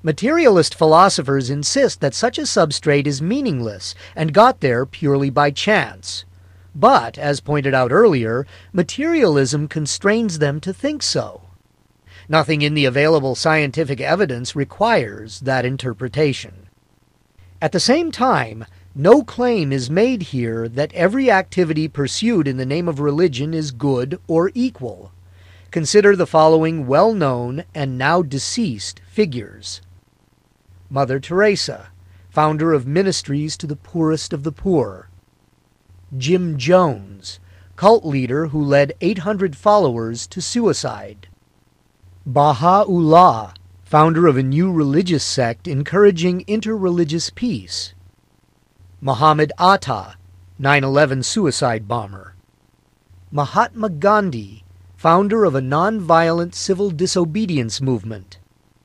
Materialist philosophers insist that such a substrate is meaningless and got there purely by chance. But, as pointed out earlier, materialism constrains them to think so. Nothing in the available scientific evidence requires that interpretation. At the same time, no claim is made here that every activity pursued in the name of religion is good or equal. Consider the following well-known and now deceased figures. Mother Teresa, founder of ministries to the poorest of the poor. Jim Jones, cult leader who led 800 followers to suicide. Baha'u'llah, founder of a new religious sect encouraging interreligious peace. Muhammad Atta, 9/11 suicide bomber. Mahatma Gandhi, founder of a non-violent civil disobedience movement.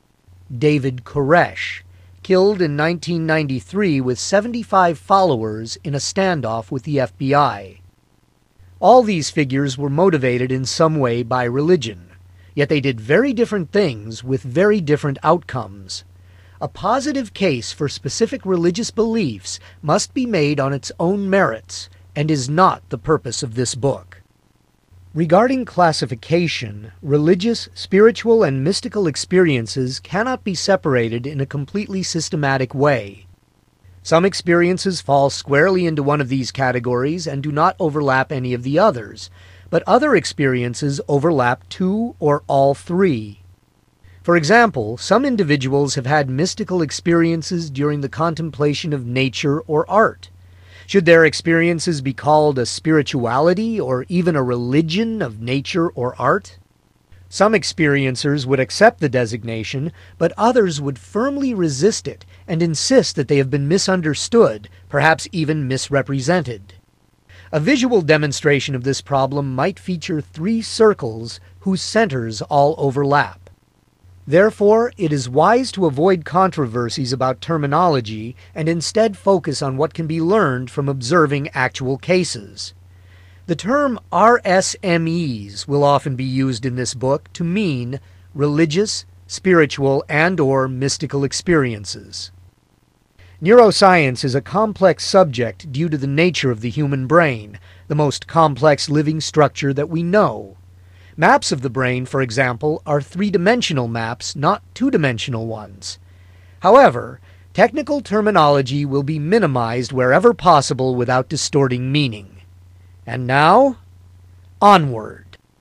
David Koresh, killed in 1993 with 75 followers in a standoff with the FBI. All these figures were motivated in some way by religion, yet they did very different things with very different outcomes. A positive case for specific religious beliefs must be made on its own merits, and is not the purpose of this book. Regarding classification, religious, spiritual, and mystical experiences cannot be separated in a completely systematic way. Some experiences fall squarely into one of these categories and do not overlap any of the others, but other experiences overlap two or all three. For example, some individuals have had mystical experiences during the contemplation of nature or art. Should their experiences be called a spirituality or even a religion of nature or art? Some experiencers would accept the designation, but others would firmly resist it and insist that they have been misunderstood, perhaps even misrepresented. A visual demonstration of this problem might feature 3 circles whose centers all overlap. Therefore, it is wise to avoid controversies about terminology and instead focus on what can be learned from observing actual cases. The term RSMEs will often be used in this book to mean religious, spiritual, and/or mystical experiences. Neuroscience is a complex subject due to the nature of the human brain, the most complex living structure that we know. Maps of the brain, for example, are 3-dimensional maps, not 2-dimensional ones. However, technical terminology will be minimized wherever possible without distorting meaning. And now, onward.